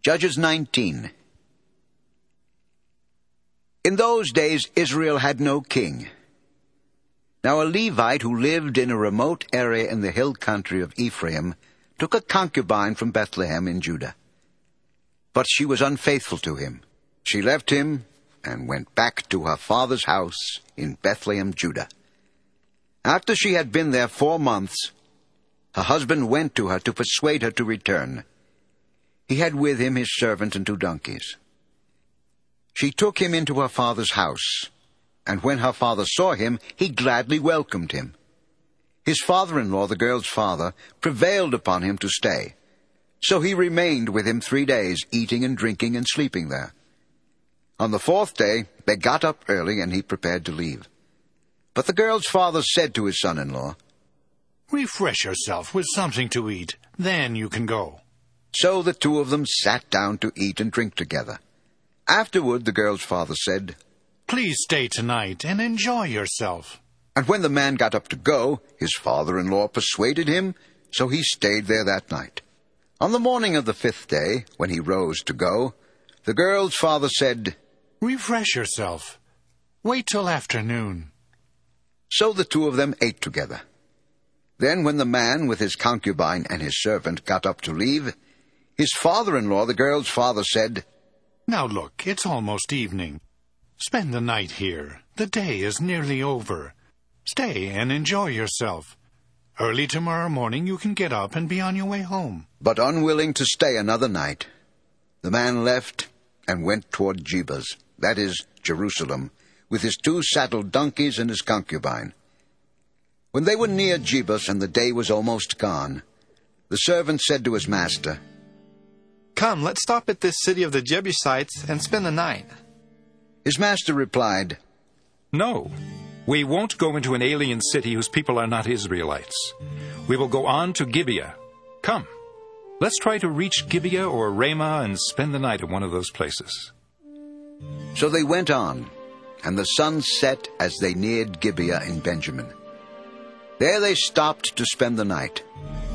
Judges 19. In those days Israel had no king. Now a Levite who lived in a remote area in the hill country of Ephraim took a concubine from Bethlehem in Judah. But she was unfaithful to him. She left him and went back to her father's house in Bethlehem, Judah. After she had been there 4 months, her husband went to her to persuade her to return. He had with him his servant and 2 donkeys. She took him into her father's house, and when her father saw him, he gladly welcomed him. His father-in-law, the girl's father, prevailed upon him to stay. So he remained with him 3 days, eating and drinking and sleeping there. On the 4th day, they got up early, and he prepared to leave. But the girl's father said to his son-in-law, "Refresh yourself with something to eat, then you can go." So the 2 of them sat down to eat and drink together. Afterward, the girl's father said, "Please stay tonight and enjoy yourself." And when the man got up to go, his father-in-law persuaded him, so he stayed there that night. On the morning of the 5th day, when he rose to go, the girl's father said, "Refresh yourself. Wait till afternoon." So the 2 of them ate together. Then when the man with his concubine and his servant got up to leave, his father-in-law, the girl's father, said, "Now look, it's almost evening. Spend the night here. The day is nearly over. Stay and enjoy yourself. Early tomorrow morning you can get up and be on your way home." But unwilling to stay another night, the man left and went toward Jebus, that is, Jerusalem, with his 2 saddled donkeys and his concubine. When they were near Jebus and the day was almost gone, the servant said to his master, "Come, let's stop at this city of the Jebusites and spend the night." His master replied, "No, we won't go into an alien city whose people are not Israelites. We will go on to Gibeah. Come, let's try to reach Gibeah or Ramah and spend the night at one of those places." So they went on, and the sun set as they neared Gibeah in Benjamin. There they stopped to spend the night.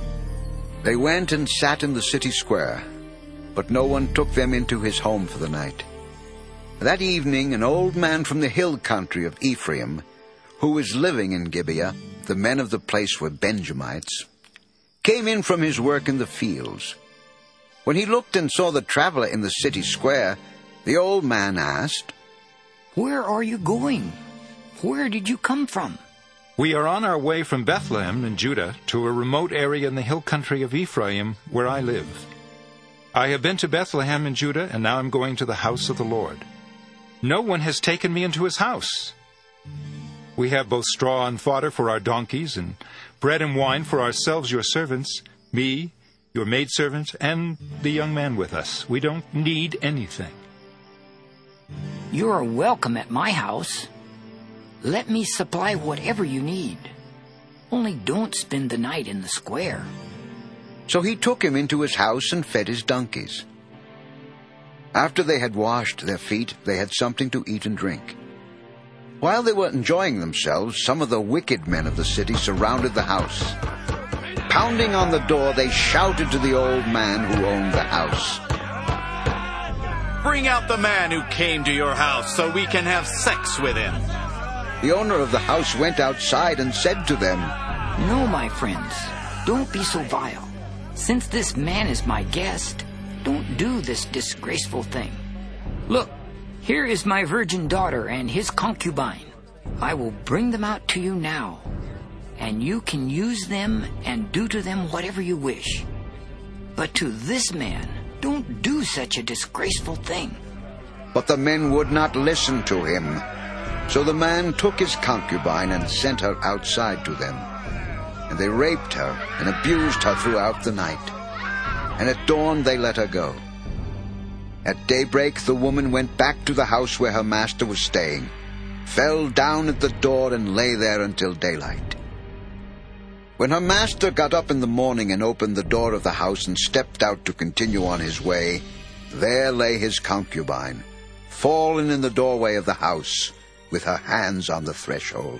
They went and sat in the city square, but no one took them into his home for the night. That evening an old man from the hill country of Ephraim, who was living in Gibeah, the men of the place were Benjamites, came in from his work in the fields. When he looked and saw the traveler in the city square, the old man asked, "Where are you going? Where did you come from?" "We are on our way from Bethlehem in Judah to a remote area in the hill country of Ephraim where I live. I have been to Bethlehem in Judah, and now I'm going to the house of the Lord. No one has taken me into his house. We have both straw and fodder for our donkeys, and bread and wine for ourselves, your servants, me, your maidservant, and the young man with us. We don't need anything." "You are welcome at my house. Let me supply whatever you need. Only don't spend the night in the square." So he took him into his house and fed his donkeys. After they had washed their feet, they had something to eat and drink. While they were enjoying themselves, some of the wicked men of the city surrounded the house. Pounding on the door, they shouted to the old man who owned the house, "Bring out the man who came to your house so we can have sex with him." The owner of the house went outside and said to them, "No, my friends, don't be so vile. Since this man is my guest, don't do this disgraceful thing. Look, here is my virgin daughter and his concubine. I will bring them out to you now, and you can use them and do to them whatever you wish. But to this man, don't do such a disgraceful thing." But the men would not listen to him. So the man took his concubine and sent her outside to them. And they raped her and abused her throughout the night. And at dawn they let her go. At daybreak the woman went back to the house where her master was staying, fell down at the door and lay there until daylight. When her master got up in the morning and opened the door of the house and stepped out to continue on his way, there lay his concubine, fallen in the doorway of the house, with her hands on the threshold.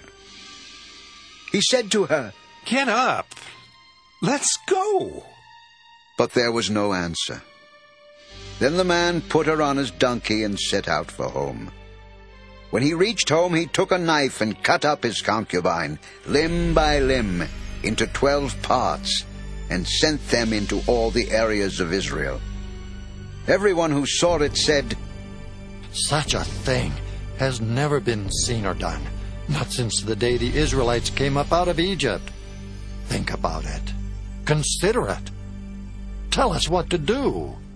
He said to her, "Get up! Let's go!" But there was no answer. Then the man put her on his donkey and set out for home. When he reached home, he took a knife and cut up his concubine, limb by limb, into 12 parts, and sent them into all the areas of Israel. Everyone who saw it said, "Such a thing has never been seen or done, not since the day the Israelites came up out of Egypt. Think about it. Consider it. Tell us what to do."